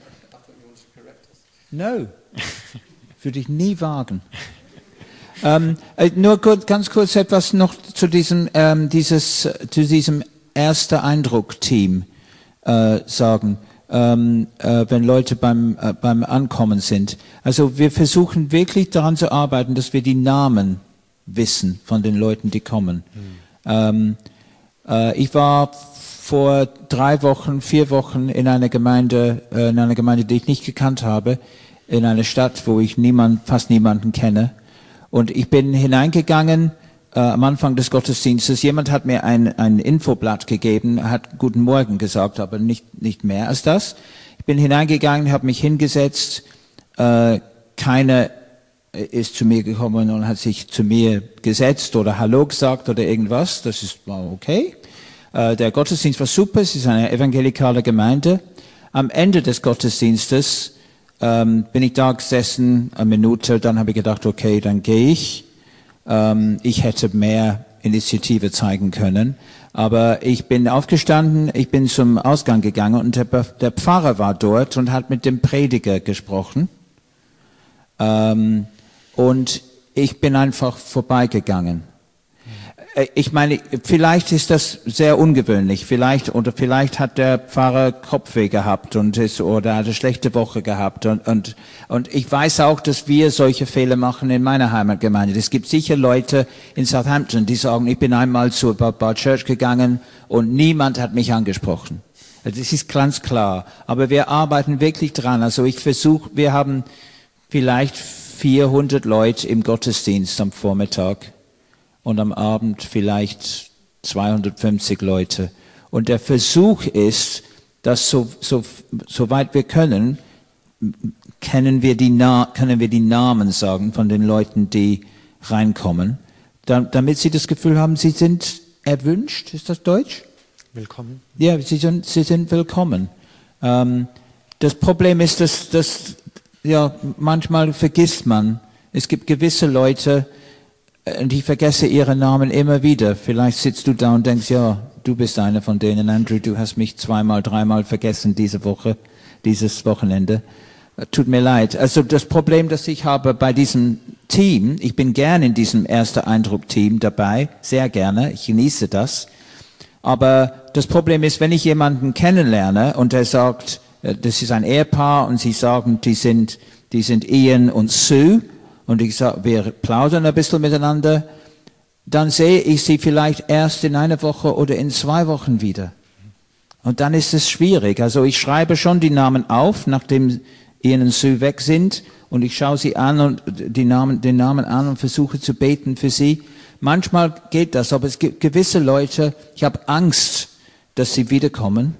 No. Würde ich nie wagen. ähm, nur kurz, ganz kurz etwas noch zu diesem, ähm, dieses, zu diesem ersten Eindruck-Team äh, sagen, ähm, äh, wenn Leute beim, äh, beim Ankommen sind. Also wir versuchen wirklich daran zu arbeiten, dass wir die Namen wissen von den Leuten, die kommen. Mhm. Ähm, äh, ich war vor drei Wochen, vier Wochen in einer Gemeinde, äh, in einer Gemeinde, die ich nicht gekannt habe, in einer Stadt, wo ich niemand, fast niemanden kenne. Und ich bin hineingegangen äh, am Anfang des Gottesdienstes. Jemand hat mir ein, ein Infoblatt gegeben, hat Guten Morgen gesagt, aber nicht, nicht mehr als das. Ich bin hineingegangen, habe mich hingesetzt. Äh, keine ist zu mir gekommen und hat sich zu mir gesetzt oder Hallo gesagt oder irgendwas. Das ist war okay. Äh, der Gottesdienst war super. Es ist eine evangelikale Gemeinde. Am Ende des Gottesdienstes ähm, bin ich da gesessen, eine Minute, dann habe ich gedacht, okay, dann gehe ich. Ähm, ich hätte mehr Initiative zeigen können. Aber ich bin aufgestanden, ich bin zum Ausgang gegangen und der, der Pfarrer war dort und hat mit dem Prediger gesprochen. Ähm, und ich bin einfach vorbeigegangen. Ich meine, vielleicht ist das sehr ungewöhnlich. Vielleicht, oder vielleicht hat der Pfarrer Kopfweh gehabt und ist, oder hat eine schlechte Woche gehabt. Und, und, und ich weiß auch, dass wir solche Fehler machen in meiner Heimatgemeinde. Es gibt sicher Leute in Southampton, die sagen, ich bin einmal zur Bar Church gegangen und niemand hat mich angesprochen. Das ist ganz klar. Aber wir arbeiten wirklich dran. Also ich versuche, wir haben vielleicht vierhundert Leute im Gottesdienst am Vormittag. Und am Abend vielleicht zweihundertfünfzig Leute. Und der Versuch ist, dass so, so, so weit wir können, können wir, die Na- können wir die Namen sagen von den Leuten, die reinkommen, da, damit sie das Gefühl haben, sie sind erwünscht. Ist das Deutsch? Willkommen. Ja, sie sind, sie sind willkommen. Ähm, das Problem ist, dass, dass ja, manchmal vergisst man, es gibt gewisse Leute, und ich vergesse ihre Namen immer wieder. Vielleicht sitzt du da und denkst, ja, du bist einer von denen, Andrew, du hast mich zweimal, dreimal vergessen diese Woche, dieses Wochenende. Tut mir leid. Also das Problem, das ich habe bei diesem Team, ich bin gern in diesem ersten Eindruck-Team dabei, sehr gerne, ich genieße das. Aber das Problem ist, wenn ich jemanden kennenlerne und er sagt, das ist ein Ehepaar und sie sagen, die sind, die sind Ian und Sue, und ich sage, wir plaudern ein bisschen miteinander, dann sehe ich sie vielleicht erst in einer Woche oder in zwei Wochen wieder. Und dann ist es schwierig. Also ich schreibe schon die Namen auf, nachdem Ian und Sue weg sind, und ich schaue sie an und die Namen, den Namen an und versuche zu beten für sie. Manchmal geht das, aber es gibt gewisse Leute, ich habe Angst, dass sie wiederkommen,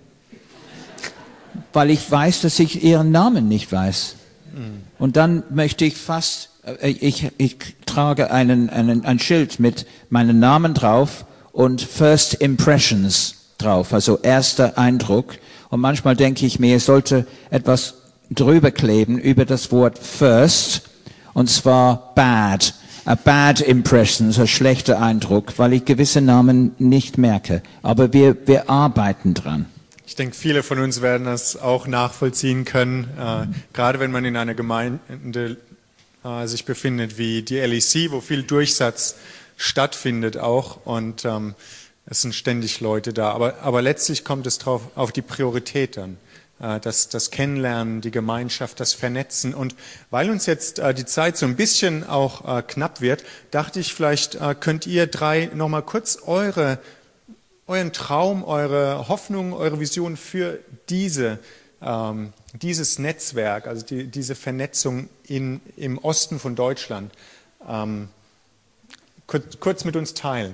weil ich weiß, dass ich ihren Namen nicht weiß. Und dann möchte ich fast Ich, ich trage einen, einen, ein Schild mit meinem Namen drauf und First Impressions drauf, also erster Eindruck. Und manchmal denke ich mir, ich sollte etwas drüber kleben über das Wort First, und zwar bad. A bad impression, so ein schlechter Eindruck, weil ich gewisse Namen nicht merke. Aber wir, wir arbeiten dran. Ich denke, viele von uns werden das auch nachvollziehen können, äh, gerade wenn man in einer Gemeinde sich befindet wie die L E C, wo viel Durchsatz stattfindet auch, und ähm, es sind ständig Leute da. Aber, aber letztlich kommt es drauf auf die Priorität dann, äh, das, das Kennenlernen, die Gemeinschaft, das Vernetzen. Und weil uns jetzt äh, die Zeit so ein bisschen auch äh, knapp wird, dachte ich, vielleicht äh, könnt ihr drei nochmal kurz eure, euren Traum, eure Hoffnung, eure Vision für diese ähm, dieses Netzwerk, also die, diese Vernetzung in, im Osten von Deutschland, ähm, kurz, kurz mit uns teilen.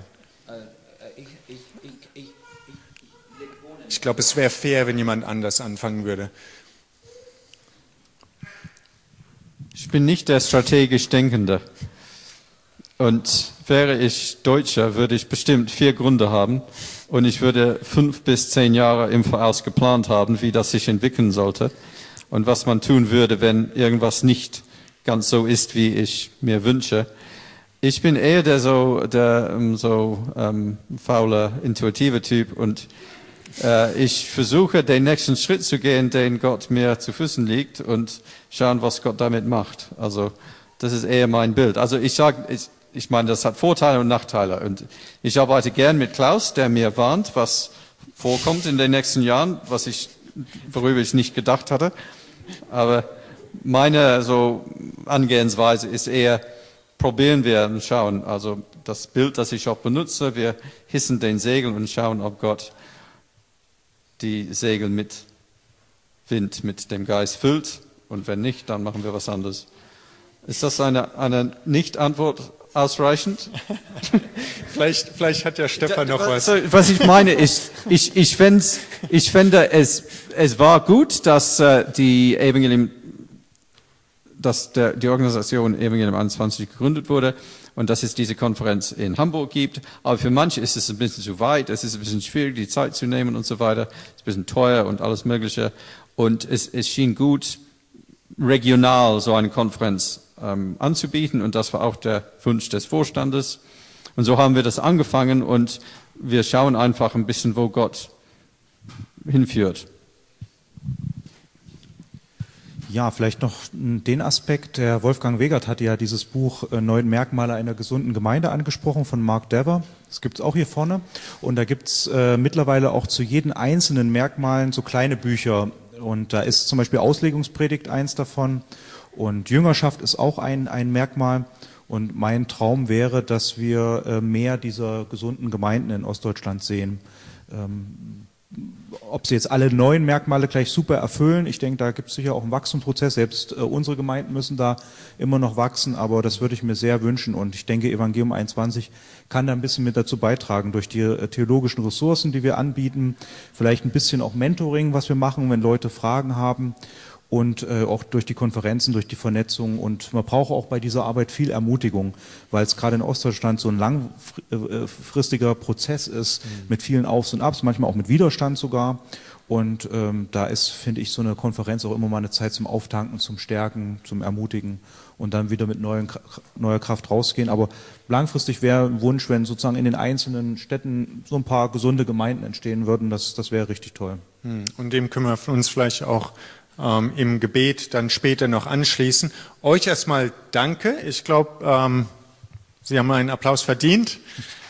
Ich glaube, es wäre fair, wenn jemand anders anfangen würde. Ich bin nicht der strategisch Denkende. Und wäre ich Deutscher, würde ich bestimmt vier Gründe haben. Und ich würde fünf bis zehn Jahre im Voraus geplant haben, wie das sich entwickeln sollte. Und was man tun würde, wenn irgendwas nicht ganz so ist, wie ich mir wünsche. Ich bin eher der so, der um, so ähm, faule, intuitive Typ. Und äh, ich versuche, den nächsten Schritt zu gehen, den Gott mir zu Füßen liegt, und schauen, was Gott damit macht. Also das ist eher mein Bild. Also ich sage, ich, ich meine, das hat Vorteile und Nachteile. Und ich arbeite gern mit Klaus, der mir warnt, was vorkommt in den nächsten Jahren, was ich, worüber ich nicht gedacht hatte. Aber meine so Angehensweise ist eher, probieren wir und schauen. Also das Bild, das ich auch benutze, wir hissen den Segel und schauen, ob Gott die Segel mit Wind, mit dem Geist füllt. Und wenn nicht, dann machen wir was anderes. Ist das eine, eine Nicht-Antwort ausreichend? vielleicht, vielleicht hat ja Stefan noch was. Was ich meine ist, ich, ich, fänd's, ich fände, es, es war gut, dass äh, die Evangelium, dass der, die Organisation Evangelium einundzwanzig gegründet wurde und dass es diese Konferenz in Hamburg gibt. Aber für manche ist es ein bisschen zu weit, es ist ein bisschen schwierig, die Zeit zu nehmen und so weiter. Es ist ein bisschen teuer und alles Mögliche. Und es, es schien gut, regional so eine Konferenz ähm, anzubieten und das war auch der Wunsch des Vorstandes. Und so haben wir das angefangen und wir schauen einfach ein bisschen, wo Gott hinführt. Ja, vielleicht noch den Aspekt, der Wolfgang Wegert hatte ja dieses Buch äh, Neun Merkmale einer gesunden Gemeinde angesprochen von Mark Dever. Das gibt's auch hier vorne. Und da gibt's äh, mittlerweile auch zu jedem einzelnen Merkmalen so kleine Bücher. Und da ist zum Beispiel Auslegungspredigt eins davon. Und Jüngerschaft ist auch ein, ein Merkmal. Und mein Traum wäre, dass wir äh, mehr dieser gesunden Gemeinden in Ostdeutschland sehen. Ähm, Ob sie jetzt alle neuen Merkmale gleich super erfüllen, ich denke, da gibt es sicher auch einen Wachstumsprozess. Selbst äh, unsere Gemeinden müssen da immer noch wachsen, aber das würde ich mir sehr wünschen. Und ich denke, Evangelium einundzwanzig kann da ein bisschen mit dazu beitragen, durch die äh, theologischen Ressourcen, die wir anbieten, vielleicht ein bisschen auch Mentoring, was wir machen, wenn Leute Fragen haben. Und äh, auch durch die Konferenzen, durch die Vernetzung. Und man braucht auch bei dieser Arbeit viel Ermutigung, weil es gerade in Ostdeutschland so ein langfristiger Prozess ist, mhm. mit vielen Aufs und Abs, manchmal auch mit Widerstand sogar. Und ähm, da ist, finde ich, so eine Konferenz auch immer mal eine Zeit zum Auftanken, zum Stärken, zum Ermutigen und dann wieder mit neuen, neuer Kraft rausgehen. Aber langfristig wäre ein Wunsch, wenn sozusagen in den einzelnen Städten so ein paar gesunde Gemeinden entstehen würden, das, das wäre richtig toll. Und dem können wir uns vielleicht auch ähm, im Gebet dann später noch anschließen. Euch erstmal danke. Ich glaube, ähm, Sie haben einen Applaus verdient.